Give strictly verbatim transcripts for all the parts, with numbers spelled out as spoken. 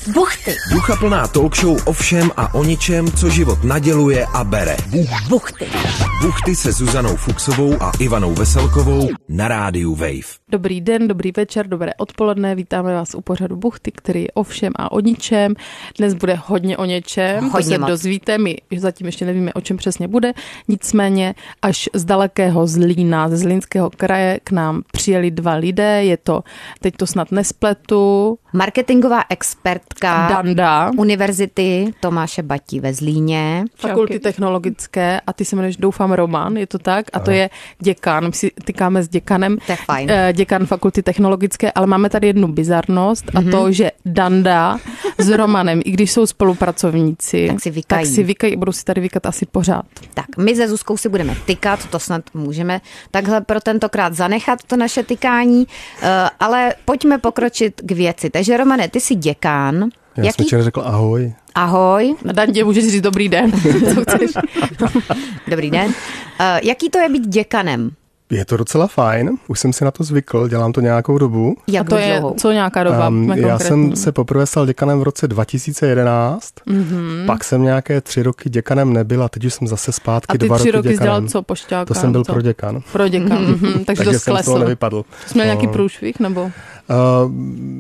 Buchty. Duchaplná talk show o všem a o ničem, co život naděluje a bere. Buchty. Buchty se Zuzanou Fuchsovou a Ivanou Veselkovou na rádiu Wave. Dobrý den, dobrý večer, dobré odpoledne. Vítáme vás u pořadu Buchty, který je o všem a o ničem. Dnes bude hodně o něčem. Hodně to se moc. dozvíte, my zatím ještě nevíme, o čem přesně bude. Nicméně až z dalekého Zlína, ze Zlínského kraje k nám přijeli dva lidé. Je to, teď to snad nespletu, Marketingová expertka Danda, Univerzity Tomáše Batí ve Zlíně. Fakulty technologické a ty se jmenuješ, doufám, Roman, je to tak? A to je děkan, my si tykáme s děkanem. To je fajn. Děkan Fakulty technologické, ale máme tady jednu bizarnost a to, že Danda s Romanem, i když jsou spolupracovníci, Tak si vykají. tak si vykají, budou si tady vykat asi pořád. Tak, my se Zuzkou si budeme tykat, to snad můžeme takhle pro tentokrát zanechat, to naše tykání, uh, ale pojďme pokročit k věci. Takže Romane, ty jsi děkán. Já jsem včera řekl ahoj. Ahoj. A Dandě můžeš říct dobrý den. Co chceš? Dobrý den. Uh, jaký to je být děkanem? Je to docela fajn, už jsem si na to zvykl, dělám to nějakou dobu. Jak A to je dlouhou? co nějaká doba? Um, já konkrétní? jsem se poprvé stal děkanem v roce dva tisíce jedenáct, mm-hmm. pak jsem nějaké tři roky děkanem nebyl a teď už jsem zase zpátky A ty dva tři roky roky děkanem. dělal co, pošťáka? To jsem byl co? pro děkan. Pro děkan, mhm, takže, Takže to jsem z toho sklesl. nevypadl. Jsi měl nějaký No. průšvih, nebo? Uh,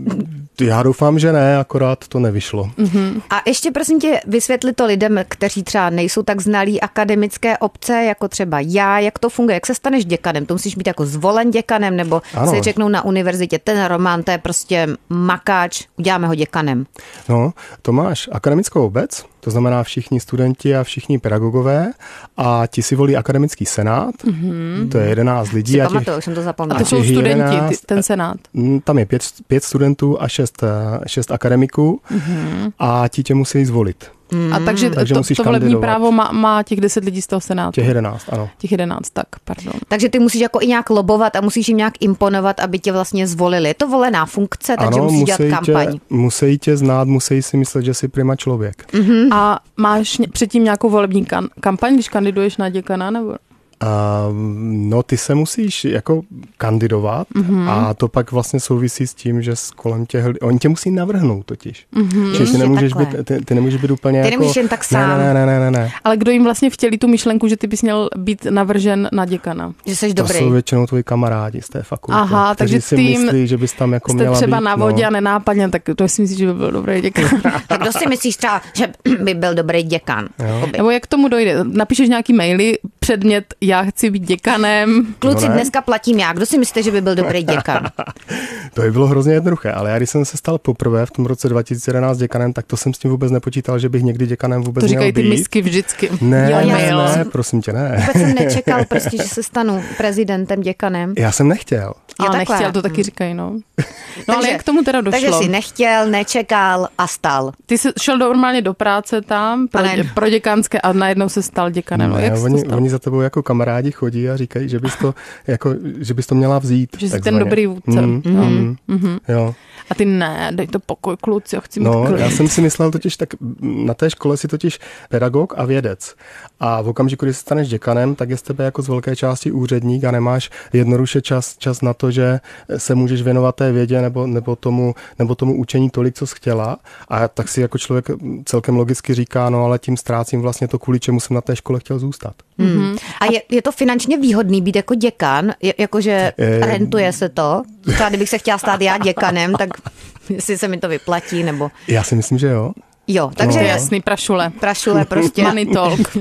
já doufám, že ne, akorát to nevyšlo. Mm-hmm. A ještě prosím tě vysvětli to lidem, kteří třeba nejsou tak znalí akademické obce, jako třeba já, jak to funguje, jak se staneš děkanem? To musíš být jako zvolen děkanem, nebo Ano. si řeknou na univerzitě, ten Roman, to je prostě makáč, uděláme ho děkanem. No, to máš akademickou obec, to znamená všichni studenti a všichni pedagogové a ti si volí akademický senát, mm-hmm. to je jedenáct lidí. Si a těch- pamatuju, už jsem to A zapomněla. to jsou těch studenti, jedenáct ty, ten senát. Mm, Tam je pět, pět studentů a šest, eh, šest akademiků mm-hmm. a ti tě musí zvolit. A takže, Takže to, musíš to volební kandidovat. právo má, má těch deset lidí z toho senátu. Těch jedenáct, ano. Těch jedenáct, tak, pardon. Takže ty musíš jako i nějak lobovat a musíš jim nějak imponovat, aby tě vlastně zvolili. Je to volená funkce, takže Ano, musíš dělat musí kampaň. tě, musí tě znát, musí si myslet, že jsi prima člověk. Mm. A máš ně- předtím nějakou volební kan- kampaň, když kandiduješ na děkana, nebo? A, no, ty se musíš jako kandidovat mm-hmm. a to pak vlastně souvisí s tím, že s kolem těch, oni tě musí navrhnout totiž. Mm-hmm. Čili ty Že nemůžeš, takhle. být, ty, ty nemůžeš být úplně Ty jako... nemůžeš jen tak sám. Ne, ne, ne, ne, ne. Ale kdo jim vlastně vtělí tu myšlenku, že ty bys měl být navržen na děkana? Že jsi To dobrý. jsou většinou tvoji kamarádi z té fakulty, Aha, kteří takže si ty jim- myslí, že bys tam jako Jste měla třeba být. na vodě no. a nenápadně, tak to si myslíš, že by byl dobrý děkan. Tak kdo si myslíš třeba, že by byl dobrý děkan? Jakoby. Nebo jak k tomu dojde? Napíšeš nějaký maily, předmět, já chci být děkanem. Kluci, No ne. dneska platím já. Kdo si myslíte, že by byl dobrý děkan? To by bylo hrozně jednoduché, ale já když jsem se stal poprvé v tom roce dva tisíce jedenáct děkanem, tak to jsem s tím vůbec nepočítal, že bych někdy děkanem vůbec To měl říkají ty být. misky vždycky. Ne, Jo, ne, já ne, jsem- prosím tě, ne. Vůbec jsem nečekal prostě, že se stanu prezidentem, děkanem. Já jsem nechtěl. Ale takhle. nechtěl, to taky říkají, no. No ale Takže- jak k tomu teda došlo? Takže si nechtěl, nečekal a stal. Ty jsi šel do, normálně do práce tam, pro, Ale- dě, pro děkanské a najednou se stal děkanem. No, Ne, jak jsi to oni, stal? oni za tebou jako kamarádi chodí a říkají, že bys to, jako, že bys to měla vzít. Že jsi ten takzvaně. dobrý vůdce. Mm, No. mm, Mhm. jo. A ty ne, dej to pokoj, kluci, já chci mít No, klid. já jsem si myslel totiž, tak na té škole si totiž pedagog a vědec. A v okamžiku, kdy se staneš děkanem, tak je z tebe jako z velké části úředník a nemáš jednoduše čas, čas na to, že se můžeš věnovat té vědě nebo, nebo, tomu, nebo tomu učení tolik, co jsi chtěla. A tak si jako člověk celkem logicky říká, no ale tím ztrácím vlastně to, kvůli čemu jsem na té škole chtěl zůstat. Hmm. A je, je to finančně výhodný být jako děkan? Je, jakože Eh, rentuje se to? Třeba kdybych se chtěla stát já děkanem, tak jestli se mi to vyplatí, nebo... Já si myslím, že jo. Jo, To takže je jasný, prašule. prašule prostě. Money talk.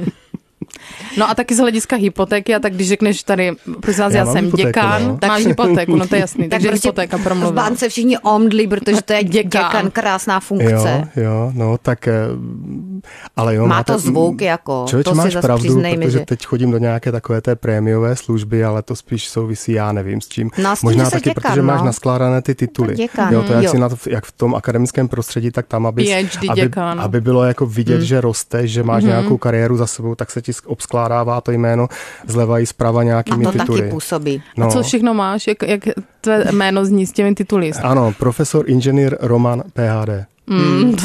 No a taky z hlediska hypotéky, a tak když řekneš tady, prosím vás, já, Já já mám jsem hypotéku, děkan, no. tak máš hypotéku, no to je jasný, Tak takže prostě hypotéka v promluvila. bance všichni omdlí, protože to je Děkan. děkan, krásná funkce. Jo, jo, no tak, eh, ale jo. Má máte- to zvuk jako, Člověče, to si máš zas pravdu, přiznejme, protože že... teď chodím do nějaké takové té prémiové služby, ale to spíš souvisí, já nevím s čím. No, s tím, Možná že jsi taky, děkan, protože máš no. naskládané ty tituly. Děkan, jo, to jak, jo. si na to, jak v tom akademickém prostředí, tak tam, abys, PhD aby, děkan. aby bylo jako vidět, hmm. že rosteš, že máš hmm. nějakou kariéru za sebou, tak se ti obskládává to jméno zleva i zprava nějakými A to tituly. taky působí. No. A co všechno máš, jak, jak tvé jméno zní s těmi tituly? Ano, profesor, inženýr, Roman, P H D. Mm, to zní dobře.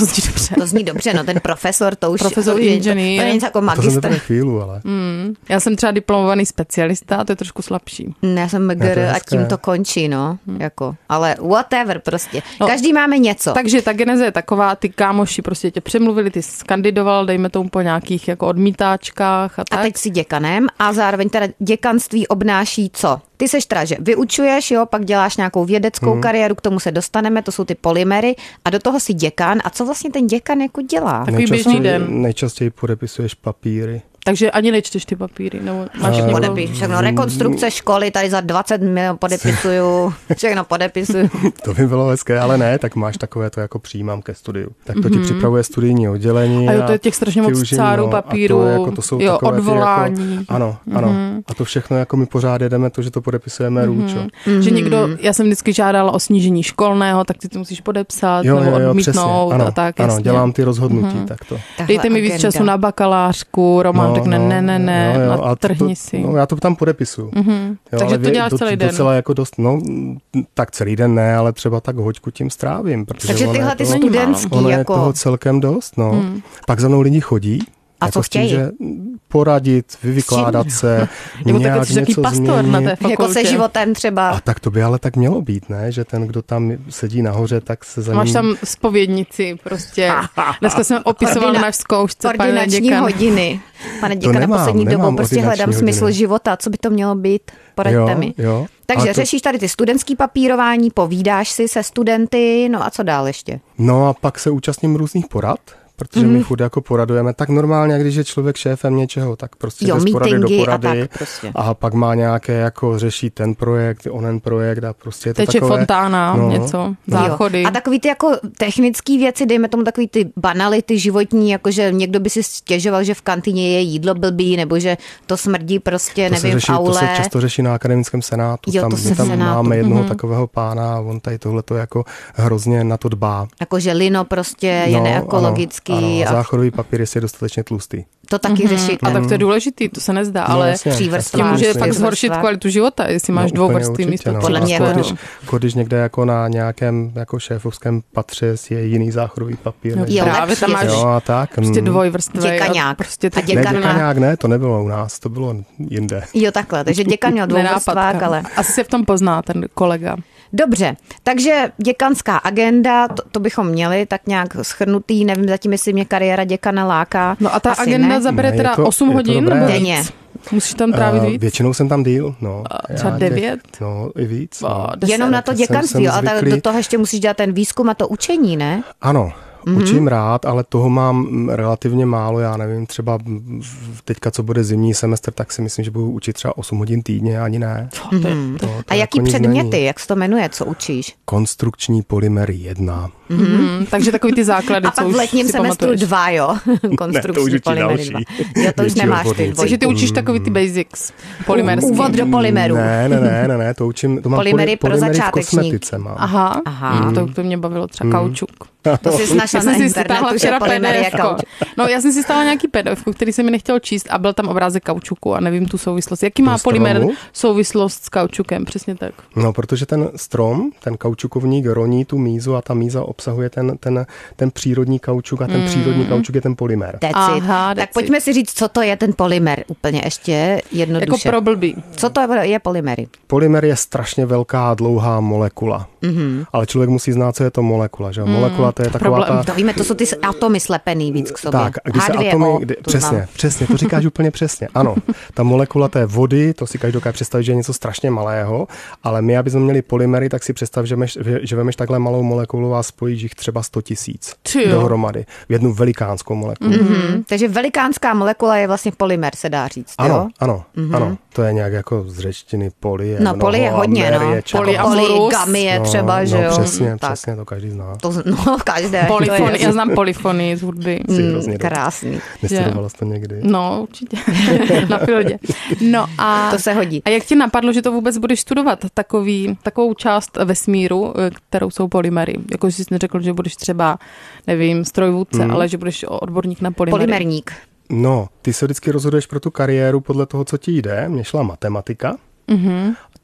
dobře. To zní dobře, no ten profesor, to už Profesor to, je, to, to inženýr. není jako To jsem magistr. teprve chvíli, ale. Mm. Já jsem třeba diplomovaný specialista, to je trošku slabší. Ne, já jsem Ne, to megr je a hezké. tím to končí, no. Jako, ale whatever prostě. No. Každý máme něco. Takže ta geneze je taková, ty kámoši prostě tě přemluvili, ty jsi kandidoval, dejme tomu po nějakých jako odmítáčkách a tak. A teď si děkanem a zároveň teda děkanství obnáší co? Ty seš teda, že vyučuješ, jo, pak děláš nějakou vědeckou hmm. kariéru, k tomu se dostaneme, to jsou ty polymery a do toho si děkan. A co vlastně ten děkan jako dělá? Takový běžný den. Nejčastěji podepisuješ papíry. Takže ani nečteš ty papíry, nebo máš Všechno někoho... podepíš, všechno, rekonstrukce školy, tady za dvacet milionů podepisuju, všechno podepisuju. To by bylo hezké, ale ne, tak máš takové to jako přijímám ke studiu. Tak to ti připravuje studijní oddělení. A jo, to je těch strašně moc ty cárů, no, papíru, a to, je jako, to jsou jo, takové ty odvolání. Jako, ano, ano. Mm-hmm. A to všechno jako my pořád jedeme to, že to podepisujeme mm-hmm. růčo. Mm-hmm. Že někdo, já jsem vždycky žádala o snížení školného, tak ty to musíš podepsat, jo, nebo jo, jo, odmítnout ano, a tak. ano, jasně. dělám ty rozhodnutí, mm-hmm. tak to. Dejte mi víc času na bakalářku, Roman no, řekne no, ne, ne, ne, jo, jo, natrhni to, si. No, já to tam podepisuju. Mm-hmm. Jo, Takže to děláš do, celý den. Docela jako dost, no, tak celý den ne, ale třeba tak hoďku tím strávím. Takže tyhle ty toho, studentský ono jako... je toho celkem dost, no. Hmm. Pak za mnou lidi chodí. A jako co s tím, chtějí? že poradit, vykládat se, Jako nějak takový něco pastor na té změnit. fakultě. Jako se životem třeba. A tak to by ale tak mělo být, ne? Že ten, kdo tam sedí nahoře, tak se za ním... Máš tam spovědnici prostě. Dneska jsem opisoval Ordina- na zkoušce, pane Ordinační děkan. hodiny. Pane děkane, nemám, poslední nemám dobou prostě ordinační hledám smysl hodiny. života. Co by to mělo být? Poraďte jo, mi. Jo. Takže to... řešíš tady ty studentský papírování, povídáš si se studenty, no a co dál ještě? No a pak se účastním různých porad, protože mm. my furt jako poradujeme. Tak normálně, když je člověk šéfem něčeho, tak prostě jo, jde z porady do porady. A, tak prostě. A pak má nějaké jako řeší ten projekt, onen projekt a prostě je to Teče takové... fontána, no, něco, záchody. Jo. A takový ty jako technické věci, dejme tomu takový ty banality životní, jako že někdo by si stěžoval, že v kantýně je jídlo blbý, nebo že to smrdí prostě, to nevím, se řeší, v aule. To se často řeší na akademickém senátu. Jo, tam to se my tam senátu. máme jednoho mm-hmm. takového pána a on tady tohleto jako hrozně na to dbá. Jako že lino prostě je no, neekologický. Ano, ano, a záchodový papír je dostatečně tlustý. to taky mm-hmm. řeší. A tak to je důležitý, to se nezdá, No, ale jasně, přívrstvá. tím může jasně. fakt zhoršit kvalitu života, jestli máš No, dvouvrstvý úplně místo. určitě, no. Podle mě A jako- když, když někde jako na nějakém jako šéfovském patře je jiný záchodový papír. No, než- Jo, právě tam máš jo, a tak. prostě mm. dvojvrstvý. Děkaňák. Prostě A ty děkan- Ne, děkaňák ne, to nebylo u nás, to bylo jinde. Jo, takhle, takže děkan měl dvouvrstvák, nenápadka. ale... Asi se v tom pozná ten kolega. Dobře, takže děkanská agenda, to, to bychom měli tak nějak shrnutý, nevím zatím, jestli mě kariéra děkana láká. No a ta Asi agenda ne. zabere Ne, je teda to- osm je to hodin dobré. nebo Denně. víc? Musíš tam trávit Uh, víc? většinou jsem tam díl, no. A třeba Já devět? Těch, no, i víc. O, No. deset. Jenom na to Jsem- děkanství, jsem ale tak zvyklý. do toho ještě musíš dělat ten výzkum a to učení, ne? Ano, mm-hmm. učím rád, ale toho mám relativně málo, já nevím, třeba v- teďka, co bude zimní semestr, tak si myslím, že budu učit třeba osm hodin týdně, ani ne. Mm-hmm. To, to A jaký jako nic předměty, není. jak se to jmenuje, co učíš? Konstrukční polymer jedna. Mm, takže takový ty základy, A co pak už v letním si semestru pamatuješ. dva, jo? Ne, to už Konstrukční učí polymery další. dva. Jo, to už Větší nemáš ty odborníci. dvojku. Takže ty učíš takový ty basics polymerský. Úvod do polymeru. Ne, ne, ne, ne, ne, to učím, to mám Polymery poly, pro polymery v začátečníky. kosmetice mám. Aha, Aha. Mm. To, to mě bavilo třeba kaučuk. To jsi našla Já na jsem si internetu, stáhla že včera polymery je P D F. kaučuk. No, já jsem si stáhla nějaký P D F, který se mi nechtěl číst a byl tam obrázek kaučuku a nevím tu souvislost. Jaký má Toho polymer stromu? souvislost s kaučukem? Přesně tak. No, protože ten strom, ten kaučukovník roní tu mízu a ta míza obsahuje ten, ten, ten přírodní kaučuk a ten mm. přírodní kaučuk je ten polymer. That's it. Aha, Tak that's pojďme si říct, co to je ten polymer. Úplně ještě Jako jednoduše. pro blbý. Co to je polymery? Polymer je strašně velká, dlouhá molekula. Mm-hmm. Ale člověk musí znát, co je to molekula. Že? Mm. Molekula to je taková Problém. To ta... víme, to jsou ty atomy slepený víc k sobě. Tak, a když H se dvě O, atomy, kdy, to přesně, znám. přesně, to říkáš úplně přesně. Ano, ta molekula té vody, to si každý dokáže představit, že je něco strašně malého, ale my, aby jsme měli polymery, tak si představ, že, meš, že vemeš takhle malou molekulu a spojíš jich třeba sto tisíc dohromady v jednu velikánskou molekulu. Mm-hmm. Takže velikánská molekula je vlastně polymer, se dá říct. Ano, jo? ano, mm-hmm. ano. To je nějak jako z řečtiny poly. Je No, mnoho, poly je hodně, no. je část. Polyamorous. Polygamy je třeba, no, že no, jo? přesně, Tak. přesně, to každý zná. To, no, každé. Polyfony, to je já znám polyfony z hudby. Jsi mm, hrozně dobrý. krásný. Nestudovala jsi to někdy? No, určitě. Na Fieldě. No a, To se hodí. a jak ti napadlo, že to vůbec budeš studovat? Takový, takovou část vesmíru, kterou jsou polymery. Jako jsi neřekl, že budeš třeba, nevím, strojvůdce, mm. ale že budeš odborník na polymery. Polymerník. No, ty se vždycky rozhoduješ pro tu kariéru podle toho, co ti jde. Mně šla matematika. Mm-hmm.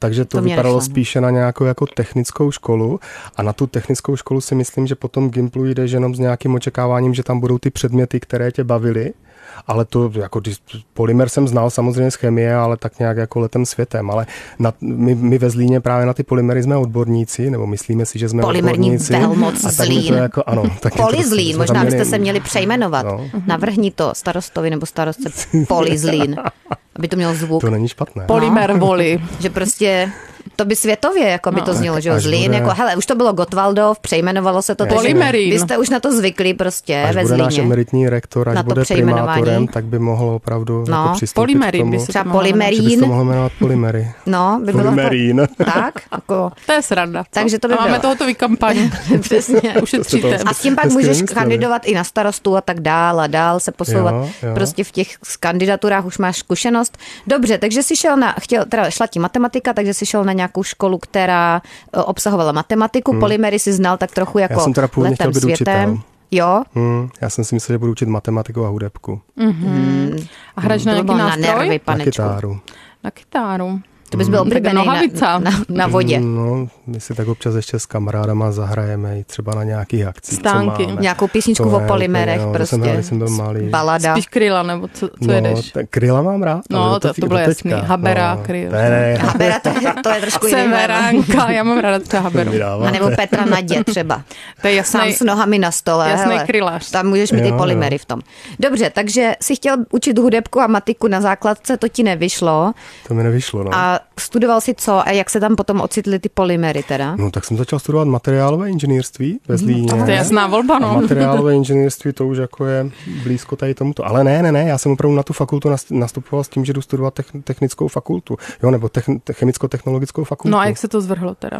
takže to, to vypadalo nešlo. spíše na nějakou jako technickou školu a na tu technickou školu si myslím, že potom Gimplu jdeš jenom s nějakým očekáváním, že tam budou ty předměty, které tě bavily. Ale to jako polymer jsem znal samozřejmě z chemie, ale tak nějak jako letem světem. Ale na, my, my ve Zlíně právě na ty polymery jsme odborníci, nebo myslíme si, že jsme Polymerní odborníci. velmoc Zlín. Jako, ano, Polyzlín, možná měli... byste se měli přejmenovat. No. Navrhni to starostovi nebo starostce Polyzlín, aby to mělo zvuk. To není špatné. Polymer voli. Že prostě to by světově jako by no. to znělo, že jo, Zlín, bude... jako hele, už to bylo Gottwaldov, přejmenovalo se to. Polymerín. Vy jste už na to zvykli prostě až ve bude Zlíně. náš emeritní rektor, až bude primátorem, tak by mohl opravdu no. jako přistoupit Polymerín k tomu. by se Třeba to mohlo polymerín. Že bys to mohl jmenovat polymery. No, by bylo Polymerín. tak, jako. To je sranda. Takže to by a máme bylo. tohoto vykampaň. Přesně. Ušetříte. A s tím pak můžeš kandidovat i na starostu a tak dál a dál se posouvat. Jo, jo. Prostě v těch kandidaturách už máš zkušenost. Dobře, takže jsi šel na, chtěl, teda šla ti matematika, takže jsi šel na nějakou školu, která obsahovala matematiku, hmm. polymery si znal tak trochu jako já jsem teda původně letem chtěl být světem. učitel. Jo? Hmm, já jsem si myslel, že budu učit matematiku a hudebku. Mm-hmm. A hraješ na To nějaký bylo na nástroj? nervy, Na panečku. kytáru. Na kytáru. To bys byl oblíbený na, na, na vodě. No, my si tak občas ještě s kamarádama zahrajeme i třeba na nějakých akcích, Stánky. co máme. Nějakou písničku To o ne, polymerech úplně, no, prostě. Jsem, jsem byl malý. Balada. Spíš kryla, nebo co, co no, jedeš? Tak kryla mám rád. No, ale to, to bylo jasný. Habera, no, kryl. Ne, ne, Habera, to je, to je trošku jiný jméno. Severánka, já mám ráda třeba Haberu. A nebo Petra Nadě třeba. To je jasný, Sám s nohami na stole. jasný hele, krylář. tam můžeš mít Jo, i polymery jo. v tom. Dobře, takže si chtěl učit hudebku a matiku na základce, to ti nevyšlo. To mi nevyšlo, no. A studoval si co a jak se tam potom ocitly ty polymery teda? No, tak jsem začal studovat materiálové inženýrství ve Zlíně. To je jasná volba, A no. materiálové inženýrství to už jako je blízko tady tomuto. Ale ne, ne, ne, já jsem opravdu na tu fakultu nastupoval s tím, že jdu studovat technickou fakultu, jo, nebo techn- chemicko-technologickou fakultu. No a jak se to zvrhlo teda?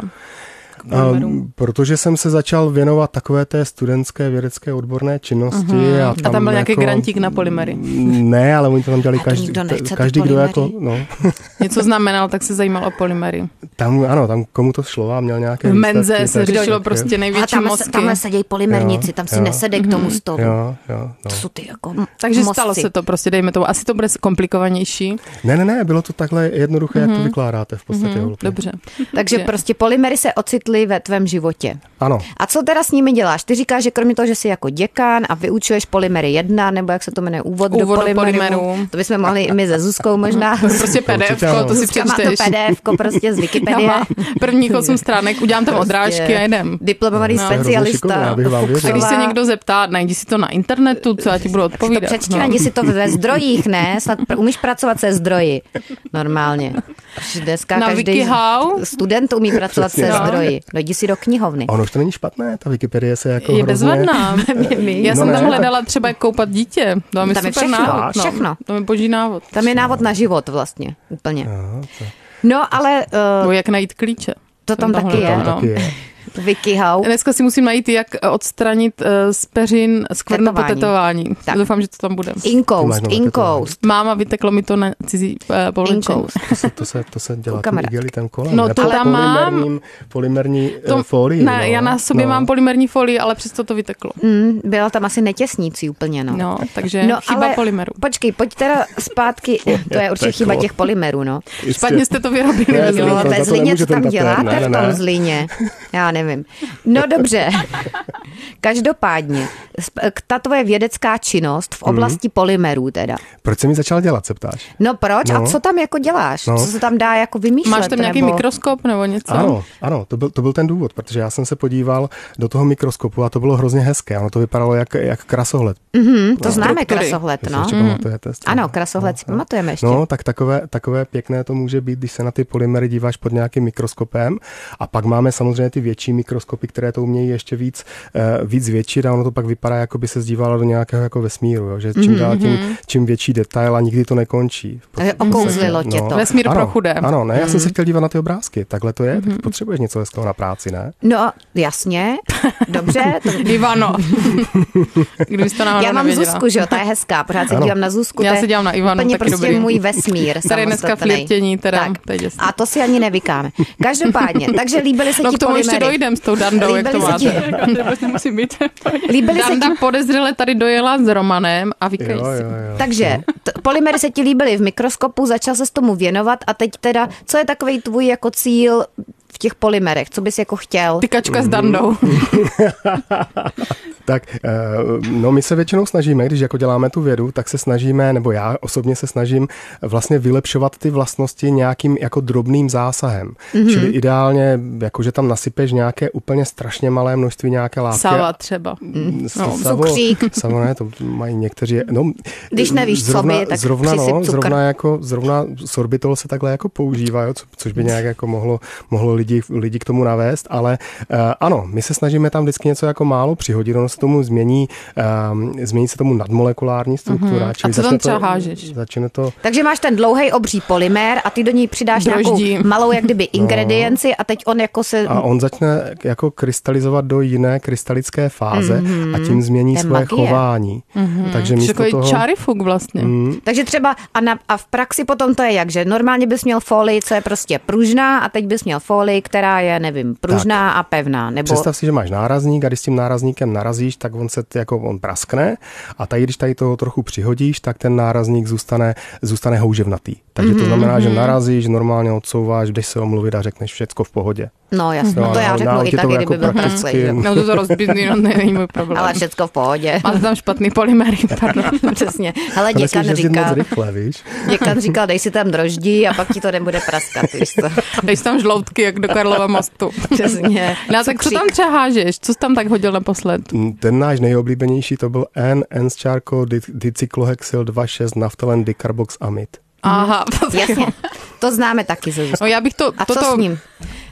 Um, protože jsem se začal věnovat takové té studentské vědecké odborné činnosti. Uh-huh. A, A tam, tam byl jako, nějaký grantík na polymery. Ne, ale oni to tam dělali A to každý, nikdo nechce, ty každý kdo polymery. jako, no. Něco znamenal, tak se zajímal o polymery. Tam, ano, tam komu to šlo a měl nějaké V menze výsledky, se tak- řešilo tak- prostě A největší tamhle, mozky. tamhle sedějí polymerníci, tam si jo. nesedej k tomu stolu. Jo, jo, no. To jsou ty jako m- Takže mozci. stalo se to prostě, dejme tomu. Asi to bude komplikovanější. Ne, ne, ne, bylo to takhle jednoduché, jak to vykládáte v podstatě. Mhm, holky. dobře. Takže Je. prostě polymery se ocitly ve tvém životě. Ano. A co teda s nimi děláš? Ty říkáš, že kromě toho, že jsi jako děkan a vyučuješ polymery jedna, nebo jak se to jmenuje, úvod, Úvod do do polymerů. polymerů. To bychom mohli i my se Zuzkou možná. Prostě P D F, Určitě ano. to si Zuzka má to přečteš. P D F prostě z Já Wikipedie. mám prvních osm stránek, udělám tam odrážky a jedem. Diplomovaný No. specialista. Hrozně šikovná, abych vám věřil. A když se někdo zeptá, najdi si to na internetu, co já ti budu To odpovídat. přečti, no. najdi si to ve zdrojích, ne? Snad pr- umíš pracovat se zdroji. Normálně. Už dneska Na každý WikiHow? student umí pracovat Přesně se tak. zdroji. Dojdi si do knihovny. A ono už to není špatné, ta Wikipedie se jako Je hrozně... bezvadná. Já No jsem ne, tam tak- hledala třeba jak koupat dítě. To je Tam je super všechno, návod. No. všechno. To je boží návod. Tam je návod na život vlastně. Úplně. Aha, to, No, ale Nebo uh, jak najít klíče. to tam Jsem taky tohle je. tam no. taky je. WikiHow. Dneska si musím najít, jak odstranit uh, z peřin skvrnu po Tetování. tetování. Tak. Doufám, že to tam bude. Ty Inkoust, máš nové inkoust. Máma, vyteklo mi to na cizí uh, povlečení. Inkoust. To se, to se, to se dělá tím kamarádky. igelitem kolem. No ne? to Po- tam mám. polymerním- Polymerní To, to, folii. ne, no. já na sobě no. mám polymerní folii, ale přesto to vyteklo. Mm, byla tam asi netěsnící úplně, no. No, takže no, chyba ale polymeru. Počkej, pojď teda zpátky. To je určitě chyba těch polymerů, no. Jistě. Špatně jste to vyrobili. Ne, ve to- Zlíně. No, to- ve to Zlíně, nemůže co tam ten papír, děláte ne, v ne, tom ne. Zlíně? Já nevím. No dobře. Každopádně, sp- ta tvoje vědecká činnost v oblasti polymerů teda. Proč jsi mi začal dělat, se ptáš? No proč? A No. co tam jako děláš? No. Co se tam dá jako vymýšlet? Máš tam nějaký nebo... mikroskop nebo něco? Ano, ano, to byl, to byl ten důvod, protože já jsem se podíval do toho mikroskopu a to bylo hrozně hezké. Ono to vypadalo jak, jak krasohled. Mhm, to známe Struktury. krasohled, Jestli no. ještě pamatujete. Ano, krasohled si pamatujeme ještě. No, tak takové, takové pěkné to může být, když se na ty polymery díváš pod nějakým mikroskopem. A pak máme samozřejmě ty větší mikroskopy, které to umějí ještě víc, uh, víc zvětšit a ono to pak vypadá, jako by se zdívala do nějakého jako vesmíru, jo? Že čím dál tím, čím větší detail a nikdy to nekončí. V podstatě. Okouzlilo tě to. Vesmír ano, pro chudé. Ano, ne, já jsem se chtěl dívat na ty obrázky. Takhle to je, tak potřebuješ něco hezkého na práci, ne? No, jasně, dobře. To... Ivano. Kdybyste to náhodou Já mám nevěděla. Zuzku, že jo, ta je hezká, pořád se Ano. dívám na Zuzku. Já to je se dívám na Ivanu, úplně taky prostě dobrý. můj vesmír. Tady dneska samostatný. flirtění, teda, Tak. to je děsný. A to si ani nevykáme. Každopádně, takže líbily se No ti k tomu ještě polymery. dojdem s tou Dandou, jak to Líbily se máte. ti- Nemusím být. Líbily se Vanda podezřele tady dojela s Romanem a vykají Jo, si. jo, jo. Takže t- polymery se ti líbily v mikroskopu, začal se s tomu věnovat a teď teda, co je takovej tvůj jako cíl v těch polymerech? Co bys jako chtěl? Tykačka s Dandou. Tak, no my se většinou snažíme, když jako děláme tu vědu, tak se snažíme, nebo já osobně se snažím vlastně vylepšovat ty vlastnosti nějakým jako drobným zásahem. Mm-hmm. Čili ideálně, jakože tam nasypeš nějaké úplně strašně malé množství nějaké látky. Sava třeba. Mm. No, Savo, cukřík. Savo ne, to mají někteří. No, Když nevíš, zrovna, co by, tak zrovna, přisyp no, cukr. zrovna, jako, zrovna sorbitol se takhle jako používá, jo, co, což by nějak jako mohlo, mohlo lidi, lidi k tomu navést, ale uh, ano, my se snažíme tam vždycky něco jako málo přihodit, ono se tomu změní, um, změní se tomu nadmolekulární struktura. Mm-hmm. A co tam třeba hážeš? Začne to... Takže máš ten dlouhý obří polymer a ty do něj přidáš Droždí. nějakou malou jak kdyby ingredienci no. a teď on jako se... A on začne jako krystalizovat do jiné krystalické fáze mm-hmm. a tím změní svoje magie. chování. Mm-hmm. Takže místo takový toho... čárifuk vlastně. Mm. Takže třeba a, na, a v praxi potom to je jak, že normálně bys měl folii, co je prostě pružná a teď bys měl folii, která je, nevím, pružná tak. a pevná. Nebo... Představ si, že máš nárazník a když s tím nárazníkem narazíš, tak on se t- jako on praskne a tady, když tady toho trochu přihodíš, tak ten nárazník zůstane, zůstane houževnatý. Takže mm-hmm. to znamená, že narazíš, normálně odsouváš, jdeš se omluvit a řekneš všecko v pohodě. No jasně, no, to já řeknu i taky, kdyby byl praskli. No to to rozbitný, no není můj problém. Ale všecko v pohodě. Máte tam špatný polymery, pardon. Přesně. Hele, to děkan nesmíš říkal, rychle, víš? děkan říkal, dej si tam droždí a pak ti to nebude praskat, víš co. Dej si tam žloutky, jak do Karlova mostu. Přesně. No tak co tam třeba hážeš? Co jsi tam tak hodil naposled? Ten náš nejoblíbenější to byl N-N-charcoal dicyclohexyl dva šest naftalen dicarboxamid. Aha. Jasně. To známe taky ze No já bych to... A toto, co s ním?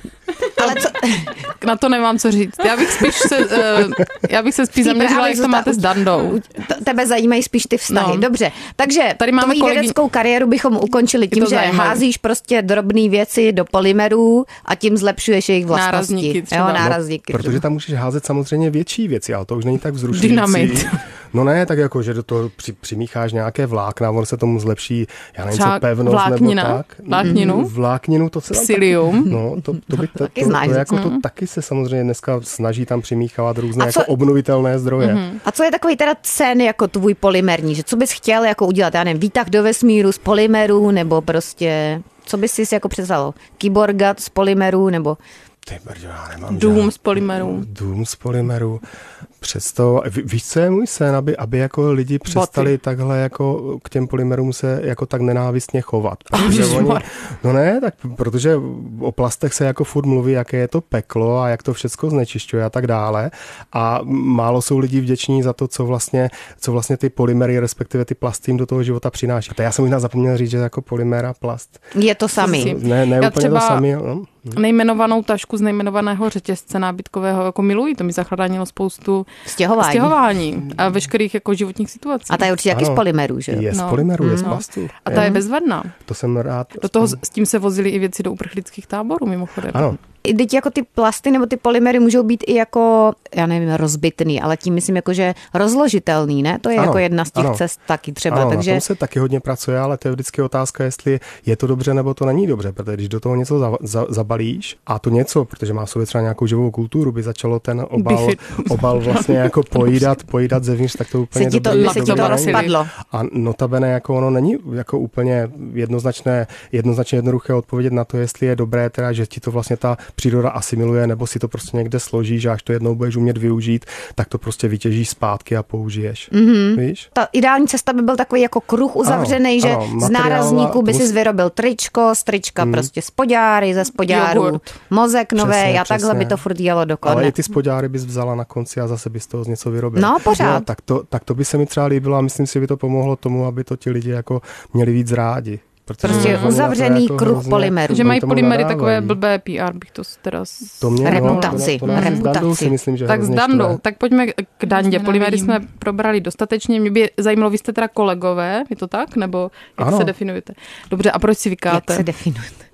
Ale co... Na to nemám co říct. Já bych spíš se, uh, já bych se spíš zaměřila, jak to máte s Dandou. Tebe zajímají spíš ty vztahy. No. Dobře, takže tady máme tvoji kolegy... vědeckou kariéru bychom ukončili tím, že zajímavé. házíš prostě drobné věci do polymerů a tím zlepšuješ jejich vlastnosti. Nárazníky třeba. Jo, nárazníky. No, protože tam můžeš házet samozřejmě větší věci, ale to už není tak vzrušující. Dynamit. No ne, tak jako, že do toho při, přimícháš nějaké vlákna, on se tomu zlepší, já nevím, třeba co pevnost vláknina, nebo tak. Vlákninu? Vlákninu, to se tam Psyllium. taky, no, to, to, by, to, Taky to, znáš, to, jako, mm. to taky se samozřejmě dneska snaží tam přimíchávat různé A co- jako obnovitelné zdroje. Mm-hmm. A co je takový teda sen jako tvůj polymerní, že co bys chtěl jako udělat, já nevím, výtah do vesmíru z polymerů, nebo prostě, co bys si jako představil, kyborga z polymerů, nebo... Ty brďo, já nemám Dům žádný- z polymerů. Dům z polymerů. Představ, ví- víš, co je můj sen, aby, aby jako lidi přestali takhle jako k těm polymerům se jako tak nenávistně chovat. Protože oni, no ne, tak protože o plastech se jako furt mluví, jaké je to peklo a jak to všecko znečišťuje a tak dále. A málo jsou lidi vděční za to, co vlastně, co vlastně ty polymery, respektive ty plasty jim do toho života přináší. To já jsem možná zapomněl říct, že jako polymer a plast. Je to samý. Ne, ne Já úplně třeba- to samý. No. Nejmenovanou tašku z nejmenovaného řetězce nábytkového jako miluji, to mi zachránilo spoustu Stěhování. stěhování a veškerých jako životních situací. A ta je určitě taky z Ano. polymerů, že jo? Je z No. polymeru, je z No. plastu. A ta je Je. bezvadná. To jsem rád. Do toho s tím se vozily i věci do uprchlických táborů mimochodem. Ano. I teď jako ty plasty nebo ty polymery můžou být i jako, já nevím, rozbitný, ale tím myslím jako, že rozložitelný, ne? To je Ano, jako jedna z těch ano. cest taky třeba, Ano, takže... na tom se taky hodně pracuje, ale to je vždycky otázka, jestli je to dobře nebo to není dobře, protože když do toho něco za, za, zabalíš a to něco, protože má v sobě třeba nějakou živou kulturu, by začalo ten obal, obal vlastně jako pojídat, pojídat zevnitř, tak to úplně Se ti to, dobré, by se ti to dobré není. rozpadlo. A notabene jako ono není jako úplně jednoznačné, jednoznačně jednoduché odpovědět na to, jestli je dobré, teda, že ti to vlastně ta příroda asimiluje, nebo si to prostě někde složíš a až to jednou budeš umět využít, tak to prostě vytěžíš zpátky a použiješ. Mm-hmm. Víš? Ta ideální cesta by byl takový jako kruh uzavřený, že ano, z materiál- nárazníku by mus- si vyrobil tričko, z trička Hmm. prostě spodňáry, ze spodňárů Jogurt. mozek nový Přesně, a takhle přesně. by to furt jelo Ale dokonce. i ty spodňáry bys vzala na konci a zase bys toho z něco vyrobil. No, pořád. No, tak, to, tak to by se mi třeba líbilo a myslím si, že by to pomohlo tomu, aby to ti lidi jako měli víc rádi. Protože Prostě oni na to uzavřený jako kruh hrozně- polymerů. Že oni mají tomu polymery nadávají. takové blbé P R, bych to teda... s- To mě, Reputaci, no, to, to, to, reputaci. S Dandou si myslím, že Tak s hrozně Dandou, štve. tak pojďme k Dandě. Hrozně Polymery nevidím. jsme probrali dostatečně. Mě by zajímalo, vy jste teda kolegové, je to tak? Nebo jak Ano. se definujete? Dobře, a proč si Jak vykáte? se definujete?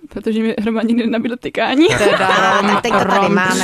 protože mi Roman nikdy nenabídl tykání. Teda, tak teď to tady máme.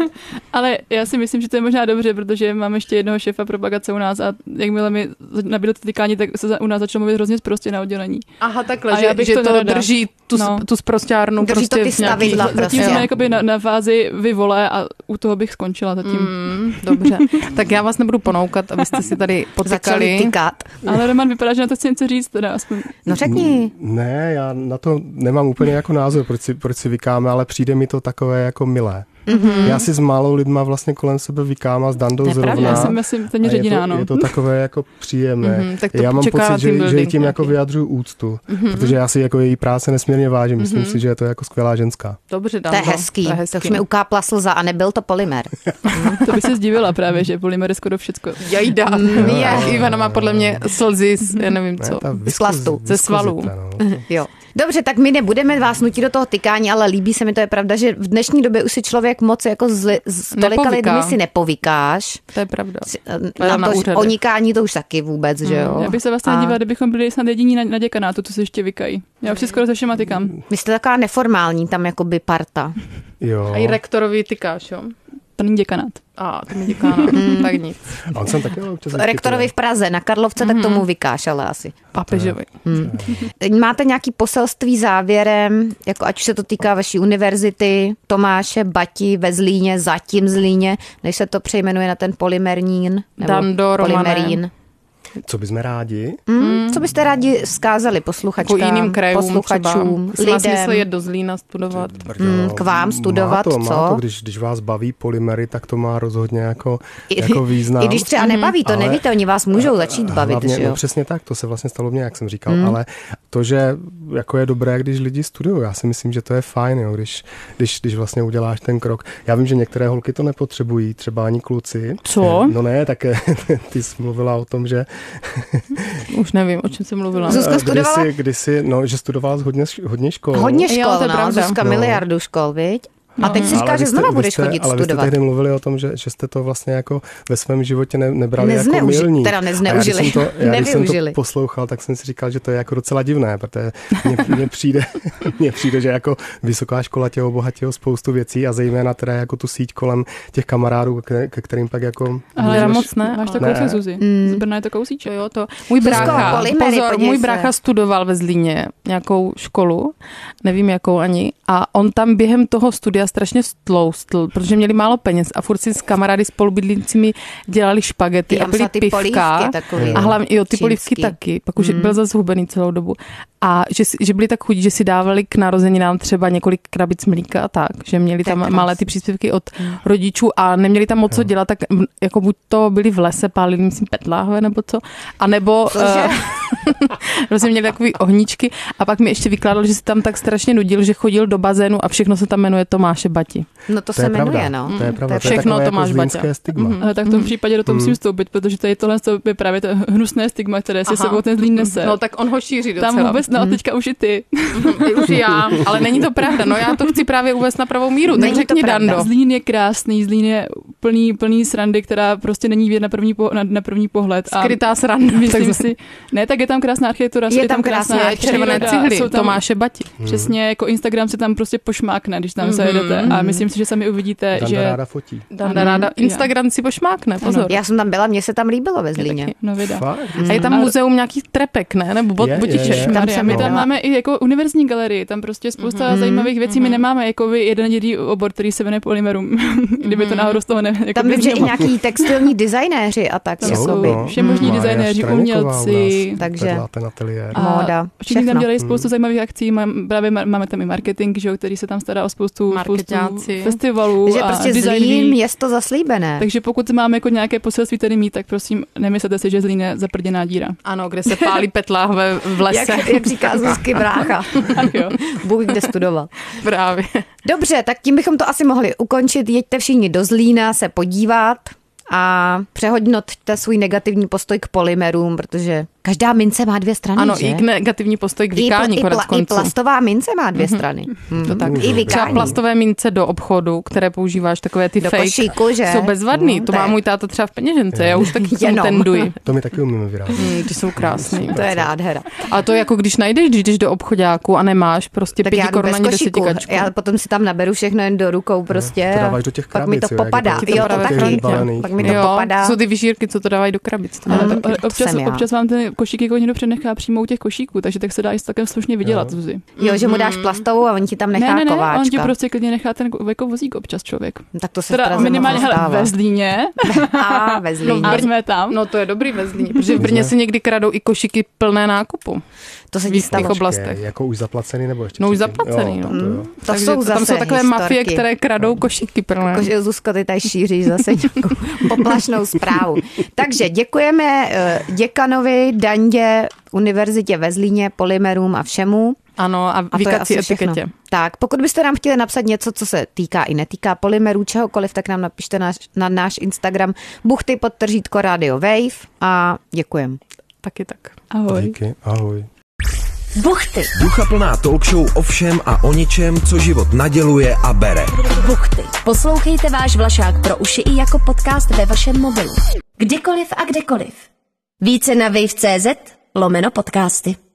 Ale já si myslím, že to je možná dobře, protože mám ještě jednoho šéfa propagace u nás a jakmile mi nabídl tykání, tak se u nás začalo mluvit hrozně sprostě na oddělení. Aha, takhle, a že, bych že to, to drží tu, no. tu sprosťárnu. Drží prostě to ty stavidla nějaký... prostě. Zatím jsme jakoby na, na fázi vyvole a u toho bych skončila zatím. Mm, dobře, tak já vás nebudu ponoukat, abyste si tady potykali. Začali tykat. Ale Roman vypadá, že na to chci něco říct. Teda aspoň. No řekni. Ne, já na to nemám úplně jako názor, proč si, proč si vykáme, ale přijde mi to takové jako milé. Mm-hmm. Já si s málou lidma vlastně kolem sebe vykám a s Dandou Ne, zrovna. Já jsem asi téměř jediná, no. Je to takové jako příjemné. Mm-hmm, tak to já mám pocit, že, že tím jako vyjadřuju úctu, mm-hmm. protože já si jako její práce nesmírně vážím. Myslím mm-hmm. si, že je to jako skvělá ženská. Dobře, Dando. To je hezký. To je hezký. To už mi ukápla slza a nebyl to polymer. To by se zdivila právě, že polymer je skoro všecko. Jajda. Mm, je. Ivana má podle mě slzy, já nevím co. Z plastu. Ze svalů. No. Jo. Dobře, tak my nebudeme vás nutit do toho tykání, ale líbí se mi, to je pravda, že v dnešní době už si člověk moc jako z, z tolika lidmi si nepovykáš. To je pravda. Na na to, onikání to už taky vůbec, že jo. Já bych se vlastně a... dívala, kdybychom byli snad jediní na, na děkanátu, to se ještě vykají. Já už si skoro se všema tykám. Vy jste taková neformální tam jakoby parta. Jo. A i rektorovi tykáš, jo? To není děkanát. A, to mi děkána, tak nic. A on jsem taky občas Rektorovi v Praze, na Karlovce, mm-hmm. tak tomu vykáš, ale asi. Papežovi. Hmm. Máte nějaký poselství závěrem, jako ať už se to týká vaší univerzity, Tomáše Bati ve Zlíně, zatím Zlíně, než se to přejmenuje na ten polymernín, nebo Dando, polymerín. Co bychom rádi? Mm, co byste rádi vzkázali posluchačkám, jako jiným krajům, posluchačům, lidem? Lidem. Smysl jet do Zlína studovat. Mm, k vám studovat, má to, co? Má to, když, když vás baví polymery, tak to má rozhodně jako, jako význam. I když třeba nebaví, to ale, nevíte, oni vás můžou začít bavit, hlavně, že jo? No přesně tak, to se vlastně stalo mně, jak jsem říkal, mm. ale to, že jako je dobré, když lidi studují, já si myslím, že to je fajn, jo, když, když, když vlastně uděláš ten krok. Já vím, že některé holky to nepotřebují, třeba ani kluci. Co? No ne, tak ty jsi mluvila o tom, že už nevím, o čem jsem mluvila. Zuzka studovala? Kdysi, kdysi, no, že studovala hodně, hodně škol. Hodně škol, jo, to je no, pravda. Zuzka No. miliardu škol, viď? A teď si Ale říká, vy že jste- znova vy budeš jste- chodit ale studovat. Ale vy jste tehdy mluvili o tom, že, že jste to vlastně jako ve svém životě ne, nebrali Nezneuži- jako milník. teda nezneužili, A já, když jsem to, já, když jsem nevyužili. to poslouchal, tak jsem si říkal, že to je jako docela divné, protože mně, mně, přijde, mně přijde, že jako vysoká škola tě obohatila spoustu věcí a zejména teda jako tu síť kolem těch kamarádů, ke, ke kterým pak jako... Ale já moc ne. Máš to ale- kousek, Zuzi. Mm. Z Brna je to kousíček. To jo, to. Můj Zuzko, brácha, polymery, pozor, podívej můj se. brácha studoval ve Zlíně nějakou školu, nevím jakou ani, a on tam během toho studia strašně stloustl, protože měli málo peněz a furt si s kamarády spolubydlícími dělali špagety Já a byli myslela ty pivka. polívky takový. A hlavně, jo, ty Čínský. polívky taky, pak už Mm. byl zase hubený celou dobu. A že, si- že byli tak chudí, že si dávali k narozeninám třeba několik krabic mlíka a tak, že měli To je tam krásný. malé ty příspěvky od rodičů a neměli tam moc co dělat, tak m, jako buď to byli v lese, pálili myslím petláhve nebo co, a nebo Cože? prostě měli takový ohníčky a pak mi ještě vykládal, že se tam tak strašně nudil, že chodil do bazénu a všechno se tam jmenuje Tomáše Bati. No to, To je se jmenuje, pravda, no. to je pravda, to je všechno takové Tomáš jako Baťa. zlínské stigma. Mhm. Ale tak v tom případě do toho musím vstoupit, protože tady tohle je právě to hnusné stigma, které si Aha. sebou ten Zlín nese. No tak on ho šíří docela. Tam vůbec, no a teďka už i ty. I už já, ale není to pravda. No já to chci právě uvést na pravou míru. Tak Není to řekni, pravda. Dando. Zlín je krásný, Zlín je plný, plný srandy, která prostě není vidět na první, po, na, na první pohled. A Skrytá sranda. myslím si, ne, tak je tam krásná architektura, Je je tam tam krásná krásná Červené příroda, cihly, jsou tam Tomáše Bati. přesně jako Instagram se tam prostě pošmákne, když tam zajedete a myslím si, že sami uvidíte, Danda že ráda fotí. Danda ráda. Instagram si pošmákne, pozor. Já jsem tam byla, mně se tam líbilo ve Zlíně. taky, no vida. Fakt? A je tam muzeum nějakých trepek, ne? Nebo bot, Je, botiček. je, je. Tam Maria, jsem my tam byla. máme i jako univerzní galerii, tam prostě spousta zajímavých věcí, my nemáme jako vy jeden jediný obor, který se jmenuje polymerům, kdyby to náhodou z toho ne, jako Tam vím, že i vyznělo. nějaký textilní designéři a tak. Tam jako jsou by. no. všemožní Mária designéři, Štraníková u umělci. nás Takže- vedla ten ateliér. A Móda, všichni tam všechno. dělají spoustu zajímavých akcí, mám, právě má- máme tam i marketing, že, jo, který se tam stará o spoustu, spoustu Markeťáci. festivalů Takže a prostě design Zlín, week. město zaslíbené. Takže pokud máme jako nějaké poselství tady mít, tak prosím, nemyslete si, že Zlín je zaprděná díra. Ano, kde se pálí petláhve v lese. Jak, jak říká Zuzky brácha. Jo. Bůh ví, kde studoval. Právě. Dobře, tak tím bychom to asi mohli ukončit. Jeďte všichni do Zlína se podívat a přehodnoťte svůj negativní postoj k polymerům, protože Každá mince má dvě strany, Ano, že? i negativní postoj k vykání, I, konec pla, konců. I plastová mince má dvě mm-hmm. strany. Mm. To tak. I vykání. Třeba plastové mince do obchodu, které používáš, takové ty do fake, košíku, že? jsou bezvadný. No, to to má je... můj táta třeba v peněžence, já už taky k tomu tenduji. To my taky umíme vyrábět. Mm, ty jsou krásný. To je nádhera. A to jako když najdeš, když jdeš do obchodáku a nemáš prostě pěti korun ani deseti kačku. Já potom si tam naberu všechno jen do rukou prostě. To dáváš do těch pak mi to krabic, popadá. to Jo, to taky. Pak mi to jo, popadá. jsou ty vyšírky, co to dávají do krabic. To Ale taky. občas, občas vám ten košík jako někdo přenechá přímo u těch košíků, takže tak se dá i takem slušně vydělat, Zuzi. Jo, že mu dáš plastovou a on ti tam nechá ne, ne, ne, kováčka. on ti prostě klidně nechá ten jako vozík občas člověk. Tak to se teda minimálně hele, ve Zlíně. A ve Zlíně. No, jsme tam. No to je dobrý ve Zlíně, protože v Brně si někdy kradou i košíky plné nákupu. To se v ti jistých stalo. oblastech. Jako už zaplacený nebo ještě? No už předtím? zaplacený, jo, no. to, jo. To Takže jsou to, zase tam jsou takové historky. mafie, které kradou košíky plné. Jakože Zuzko, ty tady šíříš zase nějakou poplašnou zprávu. Takže děkujeme děkanovi, Dandě, univerzitě ve Zlíně, Polymerům a všemu. Ano, a, a výkací etiketě. Všechno. Tak, pokud byste nám chtěli napsat něco, co se týká i netýká polymerů, čehokoliv, tak nám napište na, na náš Instagram buchty podtržítko Radio Wave a děkujem. Taky tak. Ahoj. Díky, ahoj. Buchty. Duchaplná talk show o všem a o ničem, co život naděluje a bere. Buchty. Poslouchejte váš Vlašák pro uši i jako podcast ve vašem mobilu. Kdykoliv a kdekoliv. Více na wave tečka cé zet lomeno podcasty.